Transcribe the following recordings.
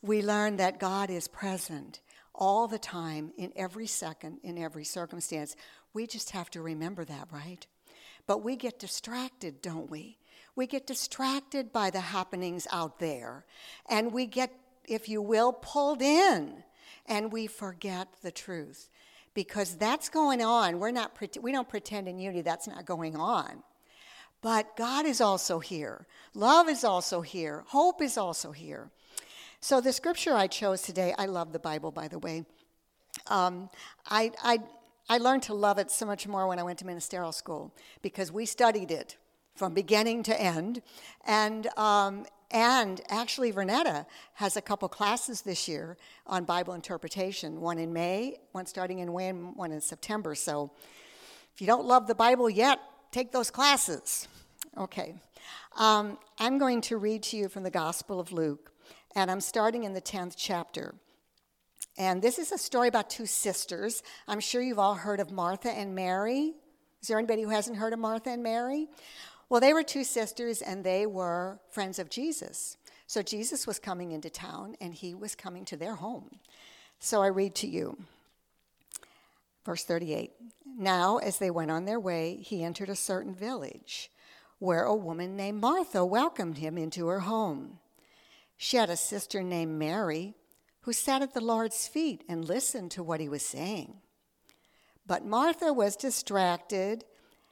We learn that God is present all the time, in every second, in every circumstance. We just have to remember that, right? But we get distracted, don't we? We get distracted by the happenings out there. And we get, if you will, pulled in. And we forget the truth. Because that's going on. We don't pretend in unity that's not going on. But God is also here. Love is also here. Hope is also here. So the scripture I chose today, I love the Bible, by the way. I learned to love it so much more when I went to ministerial school because we studied it from beginning to end. And actually, Vernetta has a couple classes this year on Bible interpretation, one in May, one starting in May, and one in September. So if you don't love the Bible yet, take those classes. Okay. I'm going to read to you from the Gospel of Luke. And I'm starting in the 10th chapter. And this is a story about two sisters. I'm sure you've all heard of Martha and Mary. Is there anybody who hasn't heard of Martha and Mary? Well, they were two sisters, and they were friends of Jesus. So Jesus was coming into town, and he was coming to their home. So I read to you. Verse 38. Now, as they went on their way, he entered a certain village, where a woman named Martha welcomed him into her home. She had a sister named Mary who sat at the Lord's feet and listened to what he was saying. But Martha was distracted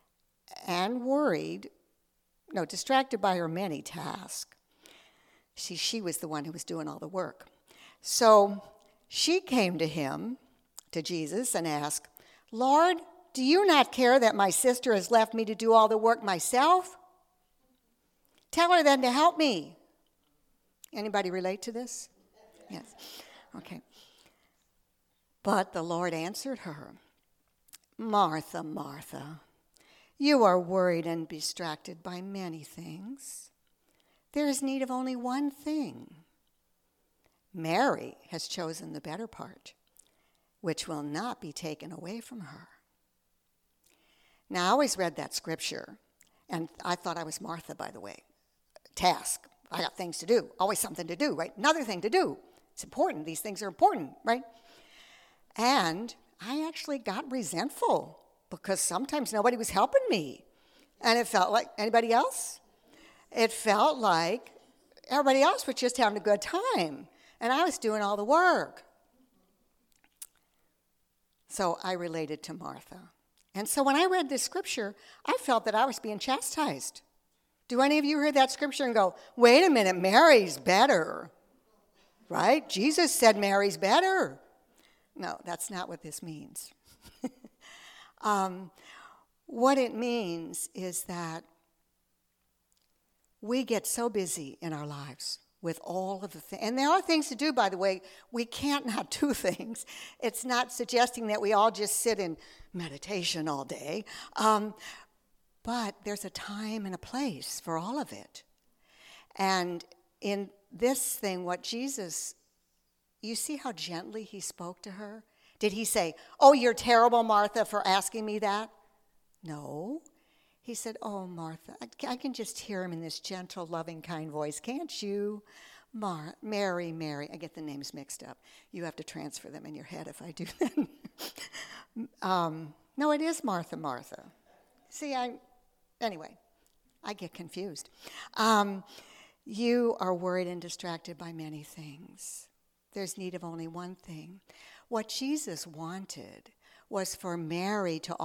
by her many tasks. She was the one who was doing all the work. So she came to Jesus, and asked, Lord, do you not care that my sister has left me to do all the work myself? Tell her then to help me. Anybody relate to this? Yes. Okay. But the Lord answered her, Martha, Martha, you are worried and distracted by many things. There is need of only one thing. Mary has chosen the better part, which will not be taken away from her. Now, I always read that scripture, and I thought I was Martha, by the way. Task. I got things to do. Always something to do, right? Another thing to do. It's important. These things are important, right? And I actually got resentful because sometimes nobody was helping me. And it felt like, anybody else? It felt like everybody else was just having a good time. And I was doing all the work. So I related to Martha. And so when I read this scripture, I felt that I was being chastised. Do any of you hear that scripture and go, wait a minute, Mary's better, right? Jesus said Mary's better. No, that's not what this means. What it means is that we get so busy in our lives with all of the things. And there are things to do, by the way. We can't not do things. It's not suggesting that we all just sit in meditation all day. But there's a time and a place for all of it. And in this thing, what Jesus, you see how gently he spoke to her? Did he say, oh, you're terrible, Martha, for asking me that? No. He said, oh, Martha, I can just hear him in this gentle, loving, kind voice. Can't you? Mary, Mary. I get the names mixed up. You have to transfer them in your head if I do that. No, it is Martha, Martha. See, anyway, I get confused. You are worried and distracted by many things. There's need of only one thing. What Jesus wanted was for Martha to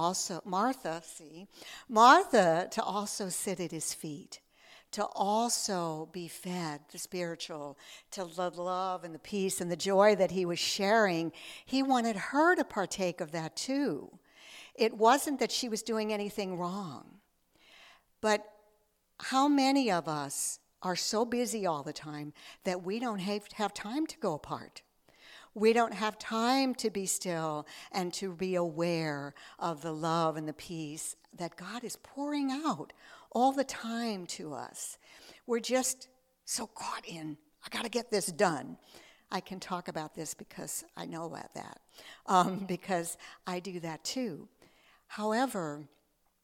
also sit at his feet, to also be fed the spiritual, to the love and the peace and the joy that he was sharing. He wanted her to partake of that too. It wasn't that she was doing anything wrong. But how many of us are so busy all the time that we don't have time to go apart? We don't have time to be still and to be aware of the love and the peace that God is pouring out all the time to us. We're just so caught in, I got to get this done. I can talk about this because I know about that, because I do that too. However,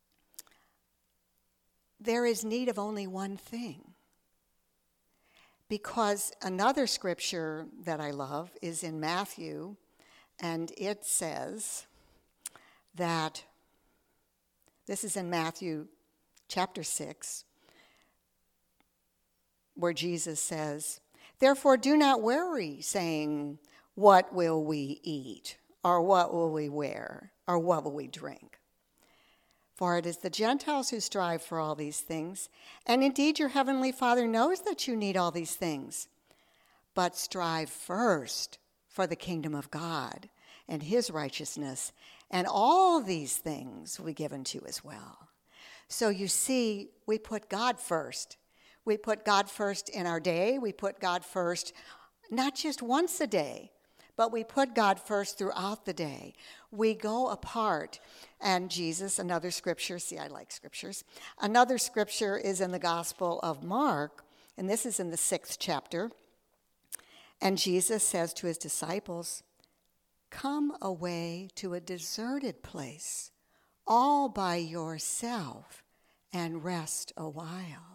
there is need of only one thing. because another scripture that I love is in Matthew, and it says that, this is in Matthew chapter 6, where Jesus says, "Therefore do not worry, saying, 'What will we eat?' or 'What will we wear?' or 'What will we drink?' For it is the Gentiles who strive for all these things, and indeed your heavenly Father knows that you need all these things. But strive first for the kingdom of God and his righteousness, and all these things will be given to you as well." So you see, we put God first. We put God first in our day. We put God first not just once a day, but we put God first throughout the day. We go apart. And Jesus, another scripture, see, I like scriptures. Another scripture is in the Gospel of Mark, and this is in the 6th chapter. And Jesus says to his disciples, "Come away to a deserted place, all by yourself, and rest a while."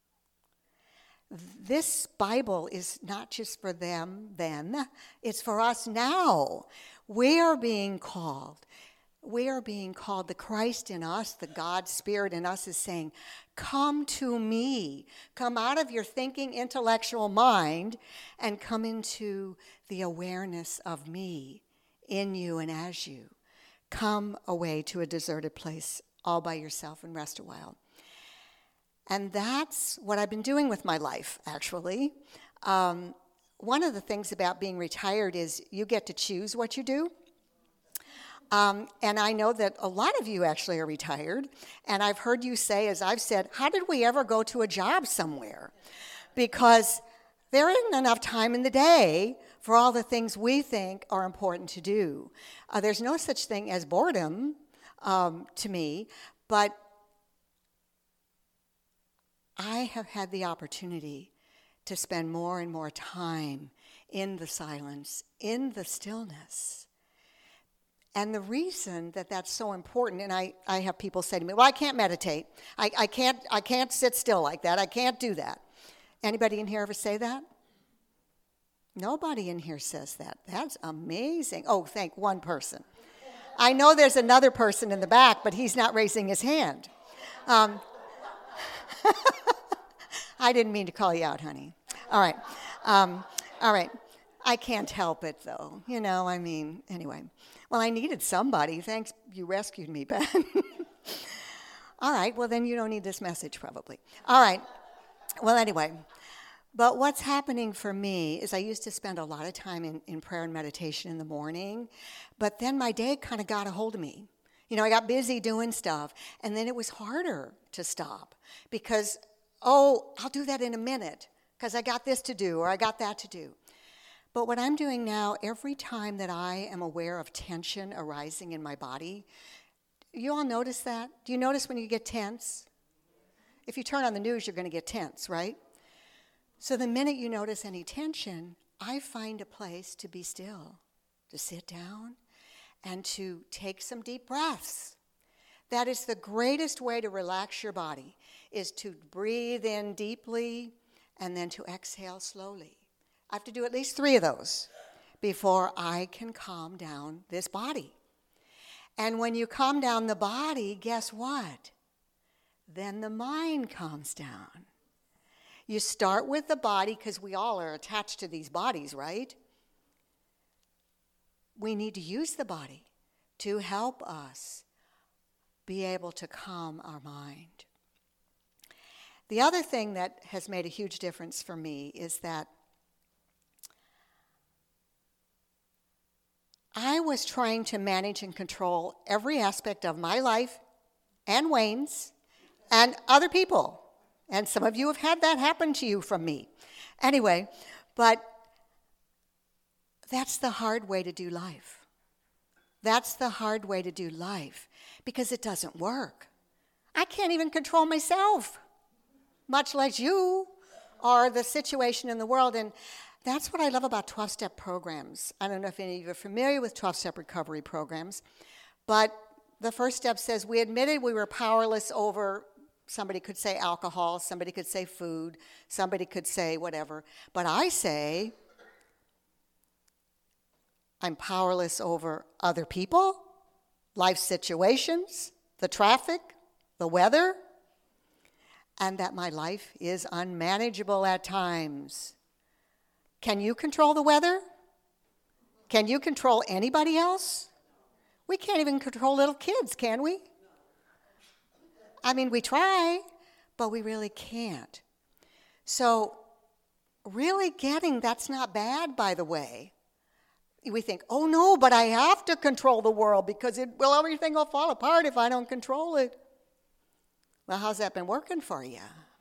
This Bible is not just for them then, it's for us now. We are being called. We are being called. The Christ in us, the God Spirit in us is saying, "Come to me. Come out of your thinking intellectual mind and come into the awareness of me in you and as you. Come away to a deserted place all by yourself and rest a while." And that's what I've been doing with my life, actually. One of the things about being retired is you get to choose what you do. And I know that a lot of you actually are retired. And I've heard you say, as I've said, how did we ever go to a job somewhere? Because there isn't enough time in the day for all the things we think are important to do. There's no such thing as boredom to me, but I have had the opportunity to spend more and more time in the silence, in the stillness. And the reason that that's so important, and I have people say to me, "Well, I can't meditate. I can't sit still like that. I can't do that." Anybody in here ever say that? Nobody in here says that. That's amazing. Oh, thank one person. I know there's another person in the back, but he's not raising his hand. I didn't mean to call you out, honey. All right. All right. I can't help it, though. Anyway. Well, I needed somebody. Thanks, you rescued me, Ben. All right. Well, then you don't need this message, probably. All right. Well, anyway. But what's happening for me is I used to spend a lot of time in prayer and meditation in the morning, but then my day kind of got a hold of me. I got busy doing stuff, and then it was harder to stop because, I'll do that in a minute because I got this to do or I got that to do. But what I'm doing now, every time that I am aware of tension arising in my body, you all notice that? Do you notice when you get tense? If you turn on the news, you're going to get tense, right? So the minute you notice any tension, I find a place to be still, to sit down, and to take some deep breaths. That is the greatest way to relax your body, is to breathe in deeply and then to exhale slowly. I have to do at least 3 of those before I can calm down this body. And when you calm down the body, guess what? Then the mind calms down. You start with the body because we all are attached to these bodies, right? We need to use the body to help us be able to calm our mind. The other thing that has made a huge difference for me is that I was trying to manage and control every aspect of my life and Wayne's and other people. And some of you have had that happen to you from me. Anyway, but that's the hard way to do life. That's the hard way to do life because it doesn't work. I can't even control myself, much less you or the situation in the world. And that's what I love about 12-step programs. I don't know if any of you are familiar with 12-step recovery programs, but the first step says we admitted we were powerless over Somebody could say alcohol, somebody could say food, somebody could say whatever. But I say I'm powerless over other people, life situations, the traffic, the weather, and that my life is unmanageable at times. Can you control the weather? Can you control anybody else? We can't even control little kids, can we? I mean, we try, but we really can't. So really getting that's not bad, by the way. We think, oh no, but I have to control the world because everything will fall apart if I don't control it. Well, how's that been working for you?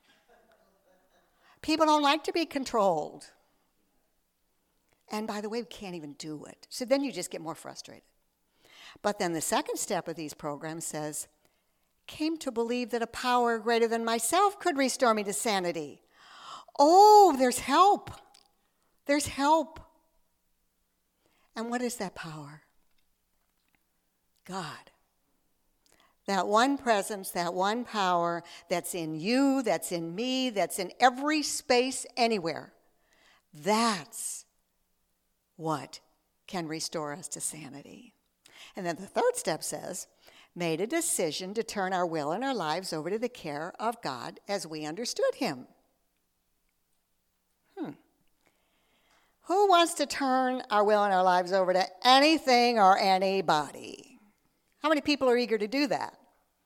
People don't like to be controlled. And by the way, we can't even do it. So then you just get more frustrated. But then the second step of these programs says, came to believe that a power greater than myself could restore me to sanity. Oh, there's help. There's help. And what is that power? God. That one presence, that one power that's in you, that's in me, that's in every space, anywhere. That's what can restore us to sanity. And then the third step says, made a decision to turn our will and our lives over to the care of God as we understood him. Who wants to turn our will and our lives over to anything or anybody? How many people are eager to do that?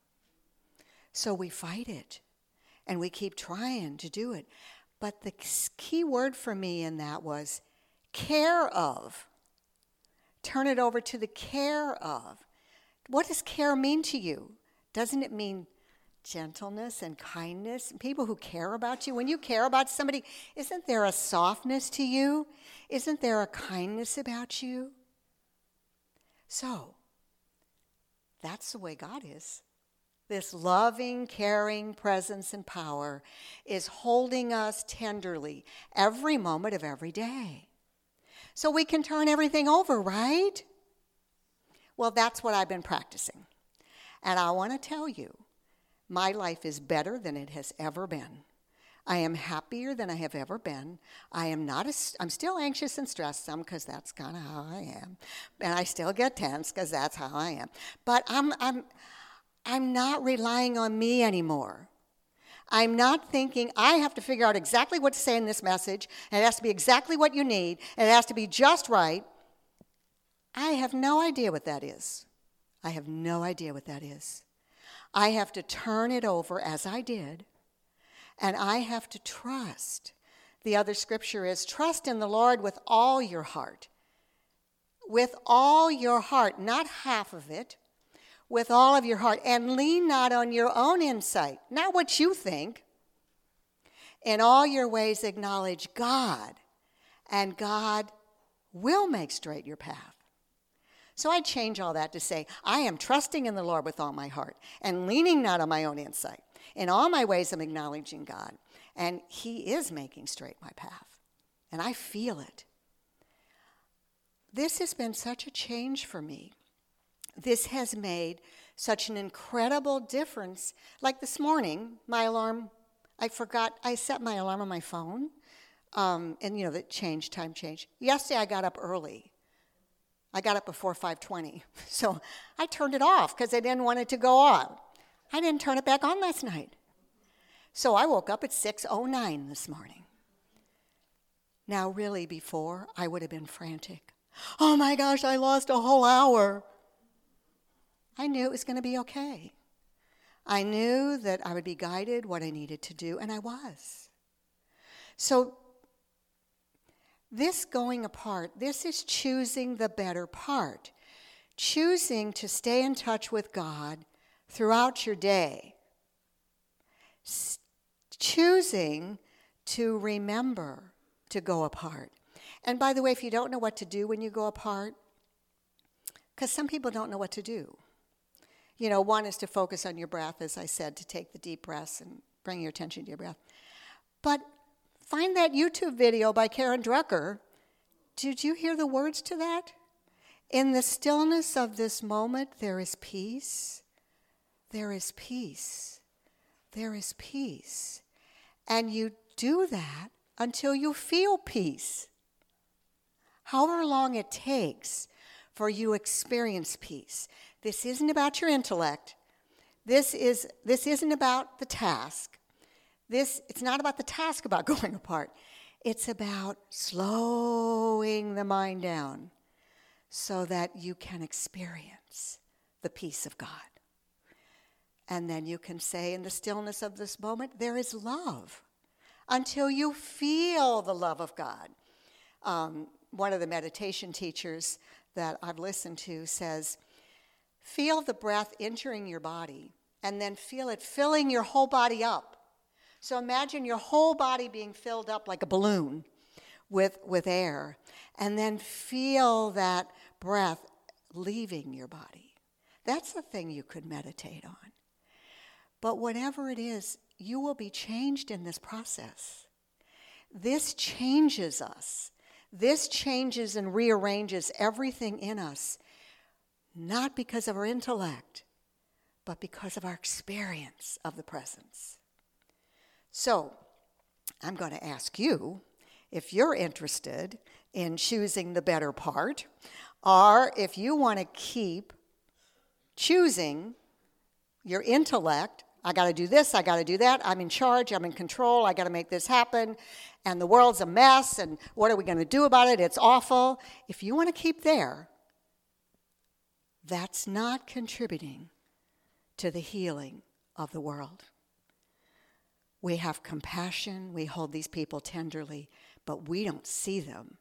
So we fight it, and we keep trying to do it. But the key word for me in that was care of. Turn it over to the care of. What does care mean to you? Doesn't it mean gentleness and kindness? People who care about you. When you care about somebody, isn't there a softness to you? Isn't there a kindness about you? So, that's the way God is. This loving, caring presence and power is holding us tenderly every moment of every day. So we can turn everything over, right? Well, that's what I've been practicing. And I want to tell you, my life is better than it has ever been. I am happier than I have ever been. I'm still anxious and stressed some because that's kind of how I am. And I still get tense because that's how I am. But I'm not relying on me anymore. I'm not thinking I have to figure out exactly what to say in this message, and it has to be exactly what you need, and it has to be just right. I have no idea what that is. I have no idea what that is. I have to turn it over as I did, and I have to trust. The other scripture is, trust in the Lord with all your heart. With all your heart, not half of it, with all of your heart, and lean not on your own insight, not what you think. In all your ways acknowledge God, and God will make straight your path. So I change all that to say, I am trusting in the Lord with all my heart and leaning not on my own insight. In all my ways, I'm acknowledging God, and he is making straight my path, and I feel it. This has been such a change for me. This has made such an incredible difference. Like this morning, my alarm, I set my alarm on my phone, and the time change. Yesterday, I got up early. I got up before 5:20, so I turned it off because I didn't want it to go on. I didn't turn it back on last night. So I woke up at 6:09 this morning. Now, really, before, I would have been frantic. Oh my gosh, I lost a whole hour. I knew it was going to be okay. I knew that I would be guided what I needed to do, and I was. So this going apart, this is choosing the better part. Choosing to stay in touch with God throughout your day. Choosing to remember to go apart. And by the way, if you don't know what to do when you go apart, because some people don't know what to do. One is to focus on your breath, as I said, to take the deep breaths and bring your attention to your breath. But find that YouTube video by Karen Drucker. Did you hear the words to that? In the stillness of this moment, there is peace. There is peace. there is peace. And you do that until you feel peace. However long it takes for you to experience peace. This isn't about your intellect. This isn't about the task. It's not about the task about going apart. It's about slowing the mind down so that you can experience the peace of God. And then you can say in the stillness of this moment, there is love, until you feel the love of God. One of the meditation teachers that I've listened to says, feel the breath entering your body and then feel it filling your whole body up. So imagine your whole body being filled up like a balloon with air, and then feel that breath leaving your body. That's the thing you could meditate on. But whatever it is, you will be changed in this process. This changes us. This changes and rearranges everything in us, not because of our intellect, but because of our experience of the presence. So, I'm going to ask you if you're interested in choosing the better part, or if you want to keep choosing your intellect. I got to do this, I got to do that, I'm in charge, I'm in control, I got to make this happen, and the world's a mess, and what are we going to do about it? It's awful. If you want to keep there, that's not contributing to the healing of the world. We have compassion, we hold these people tenderly, but we don't see them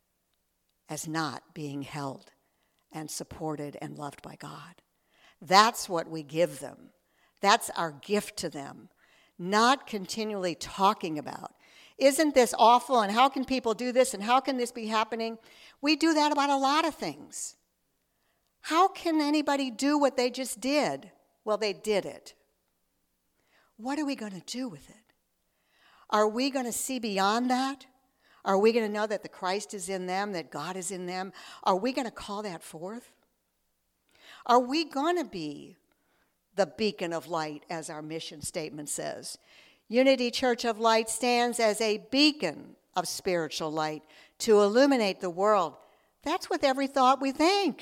as not being held and supported and loved by God. That's what we give them. That's our gift to them, not continually talking about, isn't this awful, and how can people do this, and how can this be happening? We do that about a lot of things. How can anybody do what they just did? Well, they did it. What are we going to do with it? Are we going to see beyond that? Are we going to know that the Christ is in them, that God is in them? Are we going to call that forth? Are we going to be the beacon of light, as our mission statement says? Unity Church of Light stands as a beacon of spiritual light to illuminate the world. That's with every thought we think.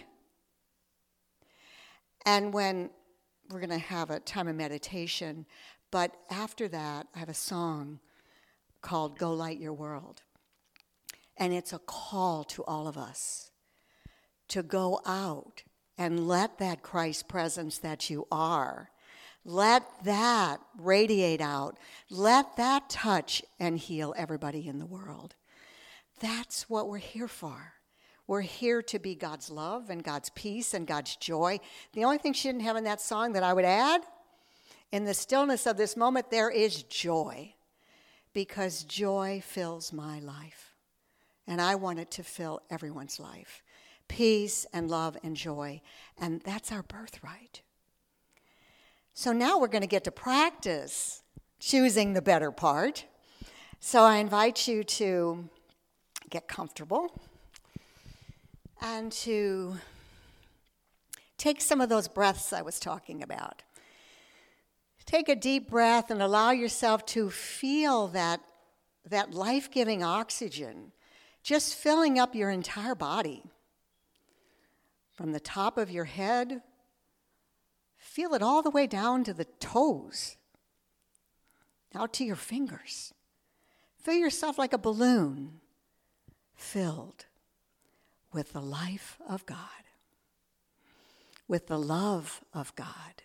And when we're going to have a time of meditation, but after that, I have a song called Go Light Your World. And it's a call to all of us to go out and let that Christ presence that you are, let that radiate out. Let that touch and heal everybody in the world. That's what we're here for. We're here to be God's love and God's peace and God's joy. The only thing she didn't have in that song that I would add, in the stillness of this moment, there is joy, because joy fills my life. And I want it to fill everyone's life. Peace and love and joy. And that's our birthright. So now we're going to get to practice choosing the better part. So I invite you to get comfortable and to take some of those breaths I was talking about. Take a deep breath and allow yourself to feel that life-giving oxygen just filling up your entire body. From the top of your head, feel it all the way down to the toes, out to your fingers. Feel yourself like a balloon filled with the life of God, with the love of God,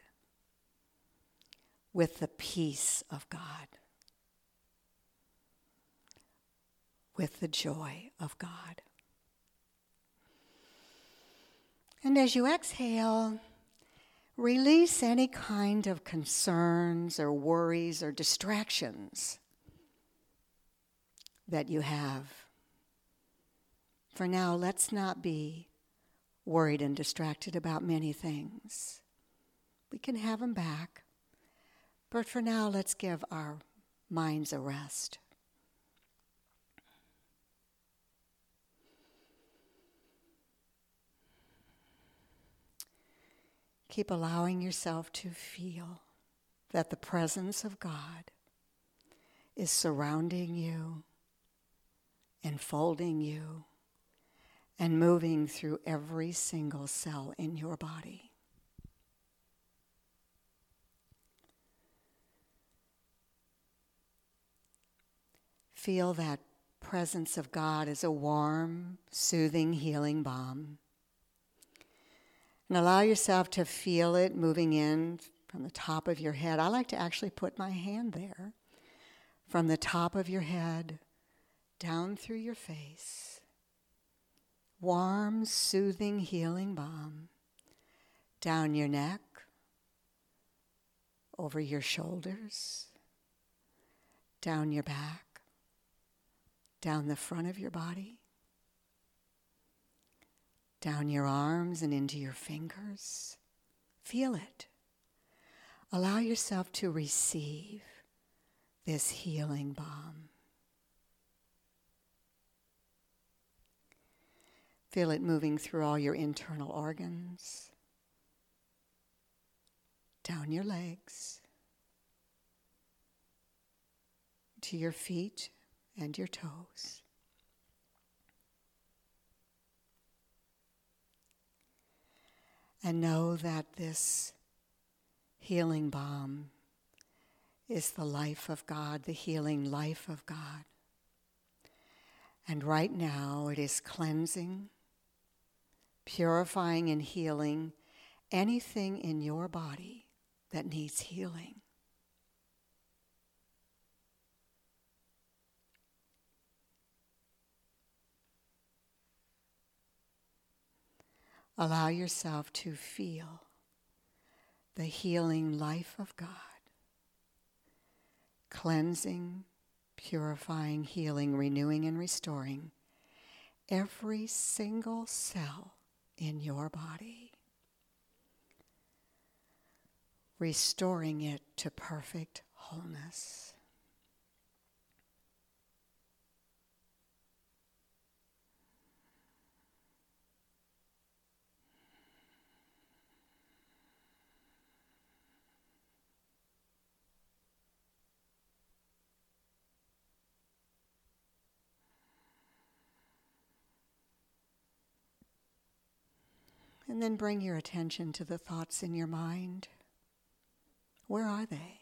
with the peace of God, with the joy of God. And as you exhale, release any kind of concerns or worries or distractions that you have. For now, let's not be worried and distracted about many things. We can have them back. But for now, let's give our minds a rest. Keep allowing yourself to feel that the presence of God is surrounding you, enfolding you, and moving through every single cell in your body. Feel that presence of God as a warm, soothing, healing balm. And allow yourself to feel it moving in from the top of your head. I like to actually put my hand there. From the top of your head, down through your face. Warm, soothing, healing balm. Down your neck, over your shoulders, down your back, down the front of your body, down your arms and into your fingers. Feel it. Allow yourself to receive this healing balm. Feel it moving through all your internal organs, down your legs, to your feet and your toes. And know that this healing balm is the life of God, the healing life of God. And right now it is cleansing, purifying, and healing anything in your body that needs healing. Allow yourself to feel the healing life of God, cleansing, purifying, healing, renewing, and restoring every single cell in your body, restoring it to perfect wholeness. And then bring your attention to the thoughts in your mind. Where are they?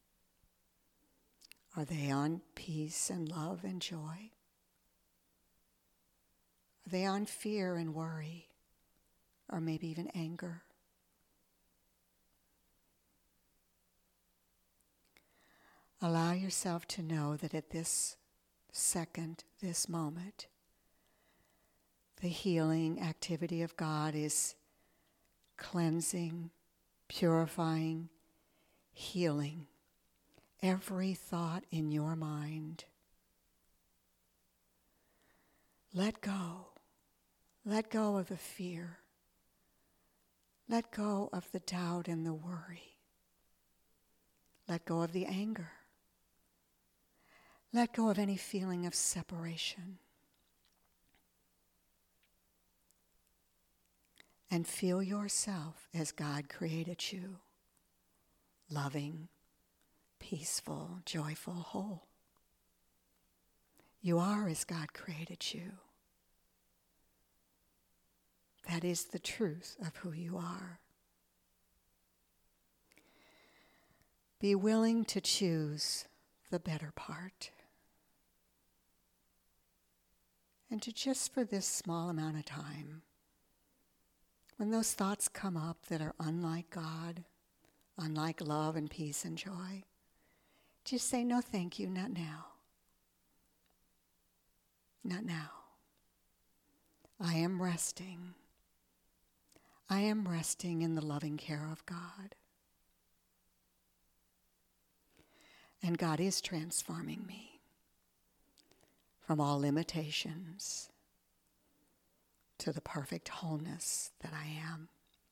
Are they on peace and love and joy? Are they on fear and worry? Or maybe even anger? Allow yourself to know that at this second, this moment, the healing activity of God is cleansing, purifying, healing every thought in your mind. Let go. Let go of the fear. Let go of the doubt and the worry. Let go of the anger. Let go of any feeling of separation. And feel yourself as God created you, loving, peaceful, joyful, whole. You are as God created you. That is the truth of who you are. Be willing to choose the better part. And to just for this small amount of time, when those thoughts come up that are unlike God, unlike love and peace and joy, just say, no, thank you, not now. Not now. I am resting. I am resting in the loving care of God. And God is transforming me from all limitations to the perfect wholeness that I am.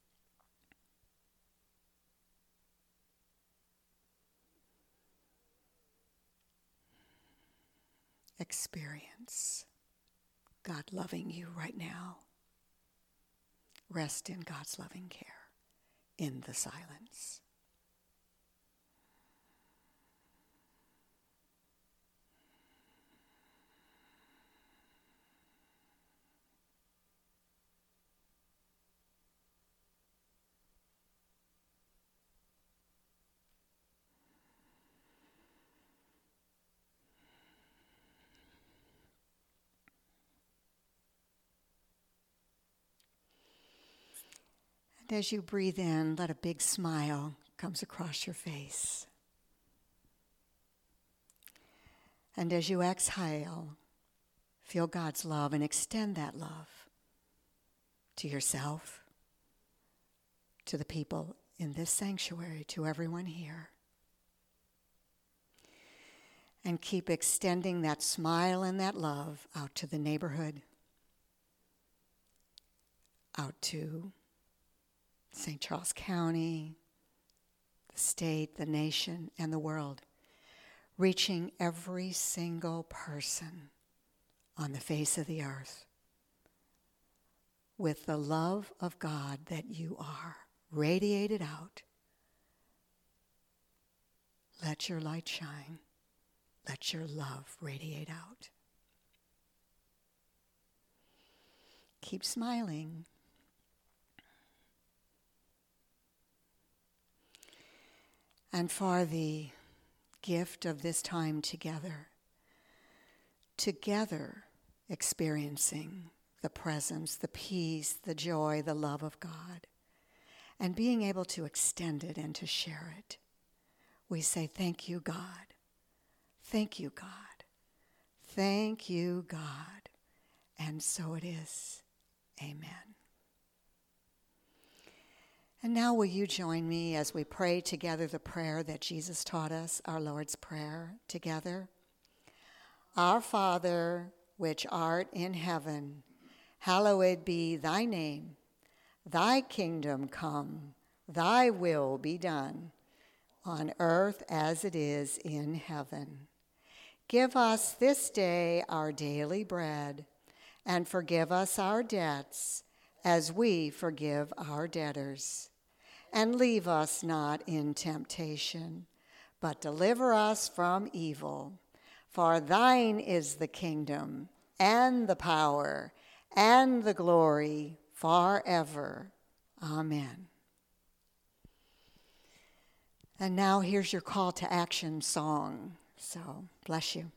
Experience God loving you right now. Rest in God's loving care in the silence. As you breathe in, let a big smile comes across your face. And as you exhale, feel God's love and extend that love to yourself, to the people in this sanctuary, to everyone here. And keep extending that smile and that love out to the neighborhood, out to St. Charles County, the state, the nation, and the world, reaching every single person on the face of the earth with the love of God that you are, radiated out. Let your light shine. Let your love radiate out. Keep smiling. And for the gift of this time together experiencing the presence, the peace, the joy, the love of God, and being able to extend it and to share it, we say, thank you, God. Thank you, God. Thank you, God. And so it is. Amen. And now will you join me as we pray together the prayer that Jesus taught us, our Lord's Prayer, together? Our Father, which art in heaven, hallowed be thy name. Thy kingdom come, thy will be done, on earth as it is in heaven. Give us this day our daily bread, and forgive us our debts, as we forgive our debtors. And leave us not in temptation, but deliver us from evil. For thine is the kingdom, and the power, and the glory, forever. Amen. And now here's your call to action song. So, bless you.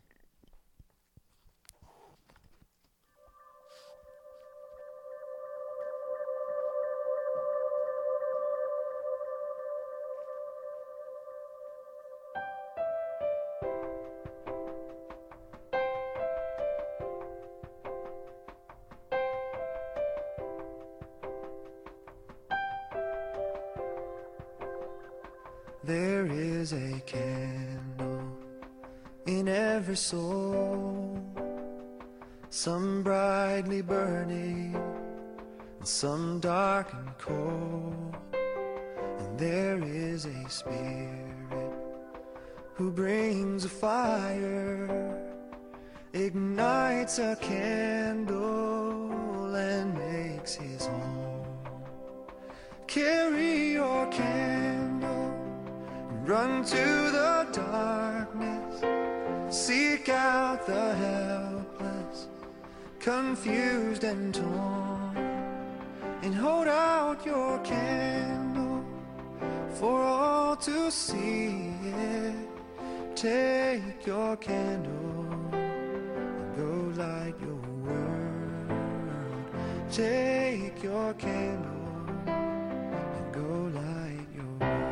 There is a candle in every soul, some brightly burning and some dark and cold. And there is a spirit who brings a fire, ignites a candle and makes his home. Carry your candle, run to the darkness, seek out the helpless, confused and torn, and hold out your candle for all to see it. Take your candle and go light your world. Take your candle and go light your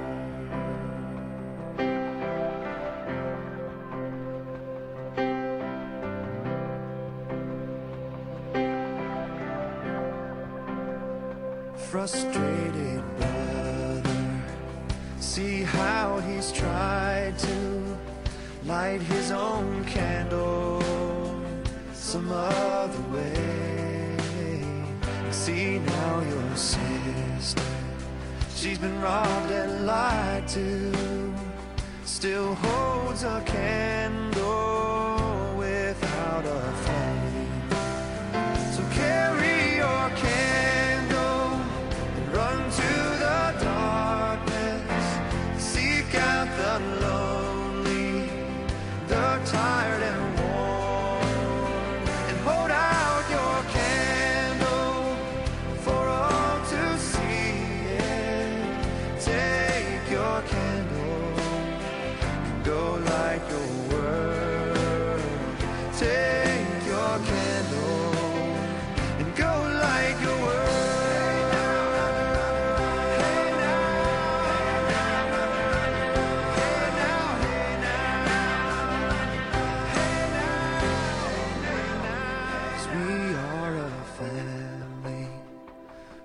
world. Frustrated brother, see how he's tried to light his own candle some other way. See now your sister, she's been robbed and lied to, still holds a candle without a flame. So carry your candle and run to the darkness, seek out the lonely, the tired and worn, and hold out your candle for all to see it. Take your candle and go light your world.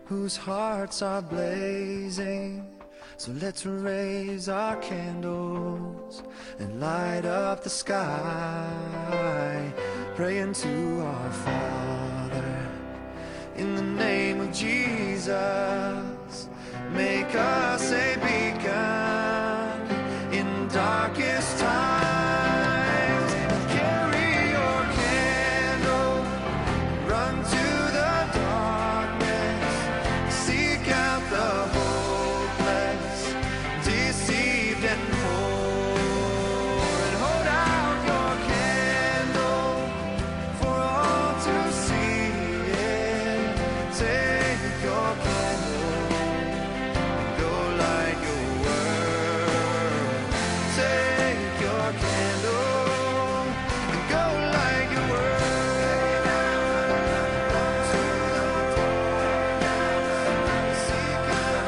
whose hearts are blazing. So let's raise our candles and light up the sky, praying to our Father in the name of Jesus. Make us a beacon in darkest times. Carry your candle, run to the darkness, seek out the hopeless, deceived and poor, and hold out your candle for all to see it. Take your candle, go light your world. Take your candle and go light your world. To the darkness, seek out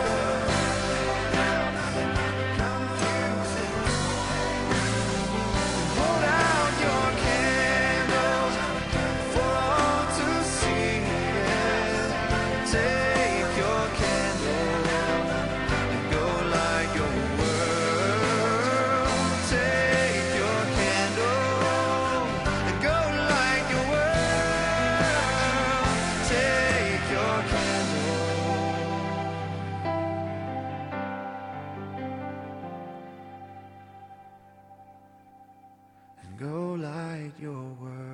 the confusing. Hold out your candle for all to see it. Take your candle and go light your world. Take your candle and go light your world. Take your candle and go light your world.